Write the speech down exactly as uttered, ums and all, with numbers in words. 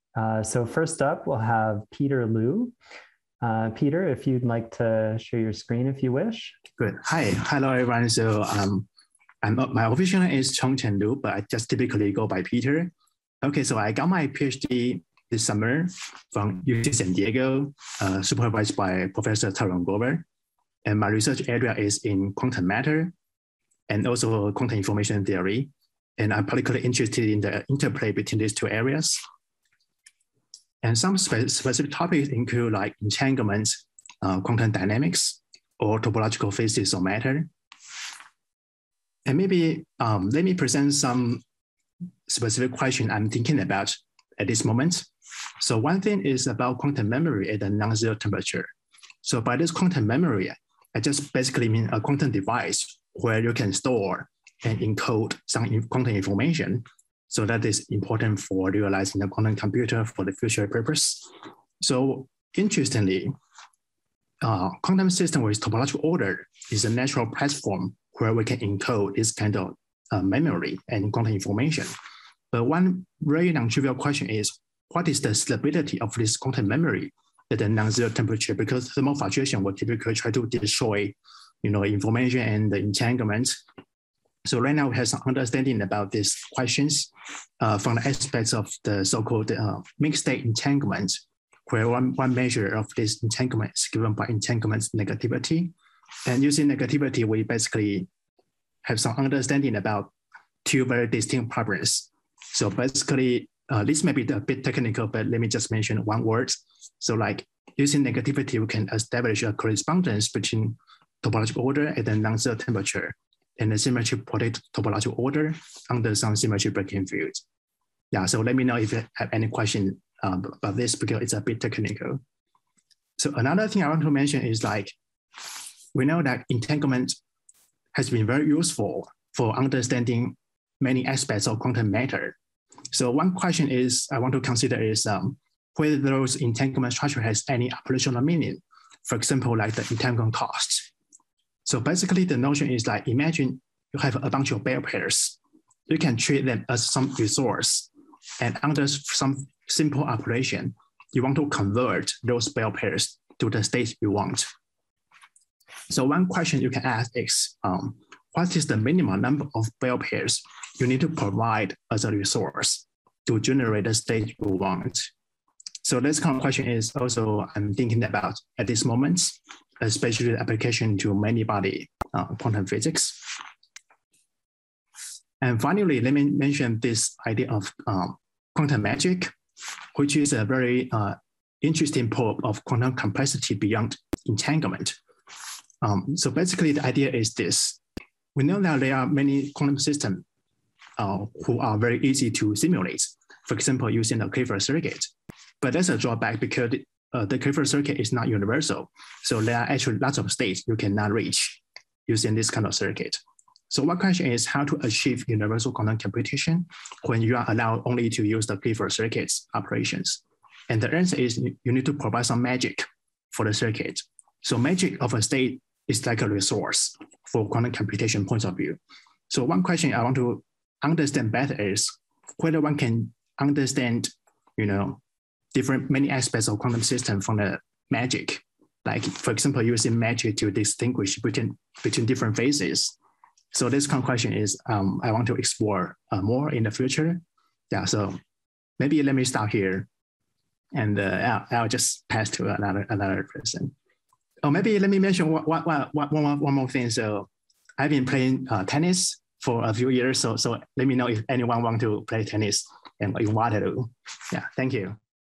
Uh, so first up, we'll have Peter Liu. Uh, Peter, if you'd like to share your screen if you wish. Good. Hi. Hello, everyone. So um, I'm, my official name is Chongchen Liu, but I just typically go by Peter. Okay, so I got my PhD this summer from U C San Diego, uh, supervised by Professor Tyrone Glover. And my research area is in quantum matter and also quantum information theory. And I'm particularly interested in the interplay between these two areas. And some spe specific topics include like entanglement, uh, quantum dynamics, or topological physics of matter. And maybe um, let me present some specific question I'm thinking about at this moment. So one thing is about quantum memory at a non-zero temperature. So by this quantum memory, I just basically mean a quantum device where you can store and encode some quantum information. So that is important for realizing the quantum computer for the future purpose. So interestingly, uh, quantum system with topological order is a natural platform where we can encode this kind of uh, memory and quantum information. But one very non-trivial question is, what is the stability of this quantum memory at a non-zero temperature? Because thermal fluctuation will typically try to destroy, you know, information and the entanglement. So right now we have some understanding about these questions uh, from the aspects of the so-called uh, mixed state entanglement, where one, one measure of this entanglement is given by entanglement's negativity. And using negativity, we basically have some understanding about two very distinct problems. So basically, uh, this may be a bit technical, but let me just mention one word. So like using negativity, we can establish a correspondence between topological order at a non-zero temperature and the symmetry protected topological order under some symmetry breaking field. Yeah, so let me know if you have any question um, about this because it's a bit technical. So another thing I want to mention is like, we know that entanglement has been very useful for understanding many aspects of quantum matter. So one question is I want to consider is um, whether those entanglement structure has any operational meaning. For example, like the entanglement cost. So basically the notion is like, imagine you have a bunch of pair pairs. You can treat them as some resource. And under some simple operation, you want to convert those pair pairs to the state you want. So one question you can ask is, um, what is the minimum number of pair pairs you need to provide as a resource to generate the state you want? So this kind of question is also I'm thinking about at this moment, especially the application to many-body uh, quantum physics. And finally, let me mention this idea of um, quantum magic, which is a very uh, interesting probe of quantum complexity beyond entanglement. Um, so basically, the idea is this. We know that there are many quantum systems uh, who are very easy to simulate, for example, using a Clifford circuit. But that's a drawback because uh, the Clifford circuit is not universal. So there are actually lots of states you cannot reach using this kind of circuit. So one question is how to achieve universal quantum computation when you are allowed only to use the Clifford circuit's operations. And the answer is you need to provide some magic for the circuit. So magic of a state is like a resource for quantum computation point of view. So one question I want to understand better is whether one can understand, you know, different many aspects of quantum system from the magic. Like, for example, using magic to distinguish between, between different phases. So this kind of question is um, I want to explore uh, more in the future. Yeah, so maybe let me stop here and uh, I'll, I'll just pass to another, another person. Oh, maybe let me mention one, one, one, one, one more thing. So I've been playing uh, tennis for a few years. So, so let me know if anyone wants to play tennis and in Waterloo. Yeah, thank you.